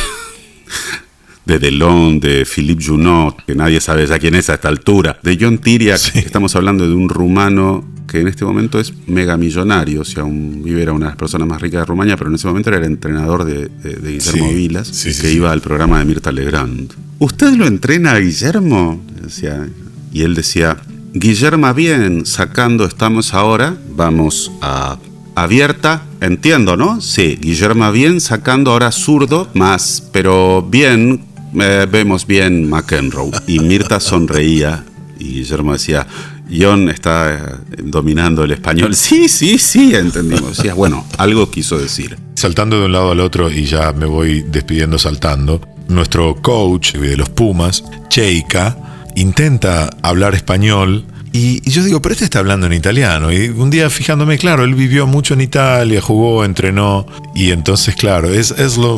Delon, de Philippe Junot, que nadie sabe ya quién es a esta altura, de John Tiriac. Sí. Estamos hablando de un rumano que en este momento es mega millonario, o sea, era una de las personas más ricas de Rumania, pero en ese momento era el entrenador de Guillermo Vilas, iba al programa de Mirta Legrand. ¿Usted lo entrena a Guillermo? Decía, y él decía, Guillermo bien, estamos ahora, vamos a abierta, entiendo, ¿no? Sí, Guillermo bien, sacando ahora zurdo, pero bien, vemos bien McEnroe. Y Mirta sonreía y Guillermo decía, John está dominando el español. Sí, entendimos. Decía, bueno, algo quiso decir. Saltando de un lado al otro, y ya me voy despidiendo saltando, nuestro coach de los Pumas, Cheika, intenta hablar español. Y yo digo, pero este está hablando en italiano. Y un día fijándome, claro, él vivió mucho en Italia, jugó, entrenó. Y entonces, claro, es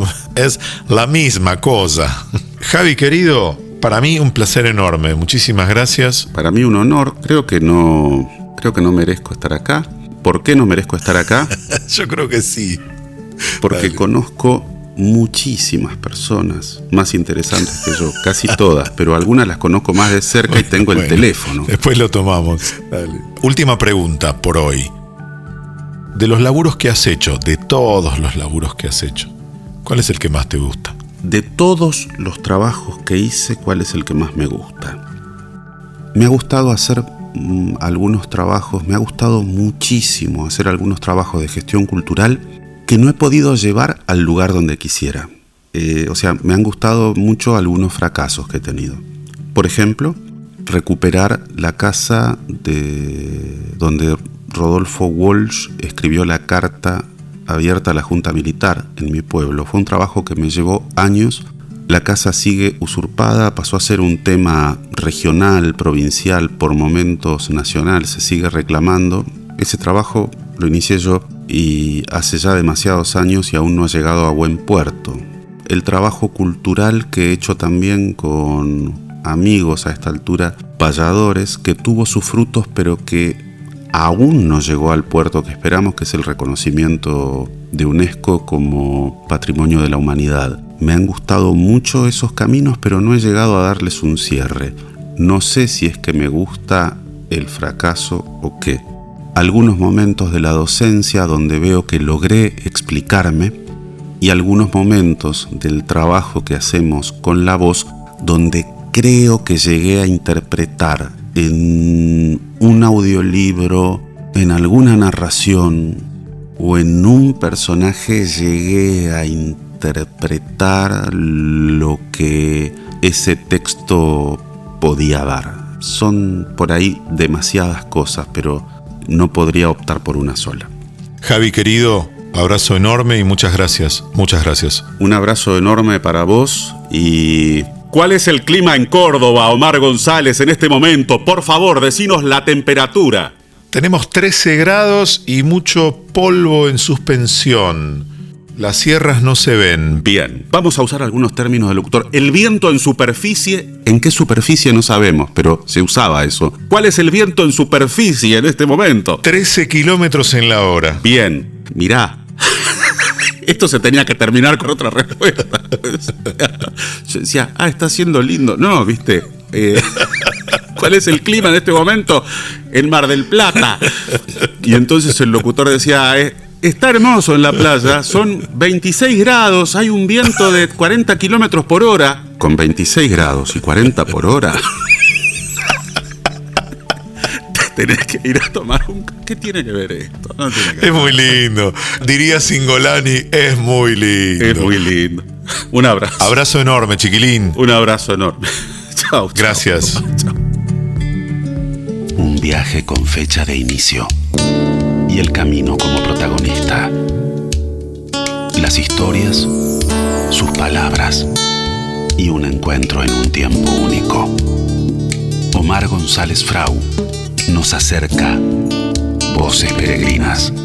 la misma cosa. Javi, querido, para mí un placer enorme. Muchísimas gracias. Para mí un honor. Creo que no merezco estar acá. ¿Por qué no merezco estar acá? Yo creo que sí. Porque conozco muchísimas personas más interesantes que yo, casi todas, pero algunas las conozco más de cerca y tengo el teléfono. Después lo tomamos. Dale. Última pregunta por hoy. De los laburos que has hecho, de todos los laburos que has hecho, ¿cuál es el que más te gusta? De todos los trabajos que hice, ¿cuál es el que más me gusta? Me ha gustado hacer algunos trabajos, me ha gustado muchísimo hacer algunos trabajos de gestión cultural que no he podido llevar al lugar donde quisiera. Me han gustado mucho algunos fracasos que he tenido. Por ejemplo, recuperar la casa donde Rodolfo Walsh escribió la carta abierta a la Junta Militar en mi pueblo. Fue un trabajo que me llevó años. La casa sigue usurpada, pasó a ser un tema regional, provincial, por momentos nacional, se sigue reclamando. Ese trabajo lo inicié yo y hace ya demasiados años y aún no ha llegado a buen puerto. El trabajo cultural que he hecho también con amigos a esta altura, payadores, que tuvo sus frutos pero que aún no llegó al puerto que esperamos, que es el reconocimiento de UNESCO como Patrimonio de la Humanidad. Me han gustado mucho esos caminos, pero no he llegado a darles un cierre. No sé si es que me gusta el fracaso o qué. Algunos momentos de la docencia donde veo que logré explicarme y algunos momentos del trabajo que hacemos con la voz donde creo que llegué a interpretar en un audiolibro, en alguna narración o en un personaje, llegué a interpretar lo que ese texto podía dar. Son por ahí demasiadas cosas, pero no podría optar por una sola. Javi, querido, abrazo enorme y muchas gracias. Muchas gracias. Un abrazo enorme para vos y... ¿Cuál es el clima en Córdoba, Omar González, en este momento? Por favor, decinos la temperatura. Tenemos 13 grados y mucho polvo en suspensión. Las sierras no se ven. Bien, vamos a usar algunos términos de locutor. El viento en superficie, ¿en qué superficie? No sabemos, pero se usaba eso. ¿Cuál es el viento en superficie en este momento? 13 kilómetros en la hora. Bien, mirá. esto se tenía que terminar con otra respuesta. Yo decía, está siendo lindo. No, viste, ¿cuál es el clima en este momento? En Mar del Plata. Y entonces el locutor decía, está hermoso en la playa, son 26 grados, hay un viento de 40 kilómetros por hora. Con 26 grados y 40 por hora... tenés que ir a tomar un... ¿Qué tiene que ver esto? No tiene que ver. Es muy lindo. Diría Singolani, es muy lindo. Es muy lindo. Un abrazo. Abrazo enorme, chiquilín. Un abrazo enorme. Chao. Gracias. Chao. Un viaje con fecha de inicio y el camino como protagonista. Las historias, sus palabras y un encuentro en un tiempo único. Omar González Frau nos acerca Voces Peregrinas.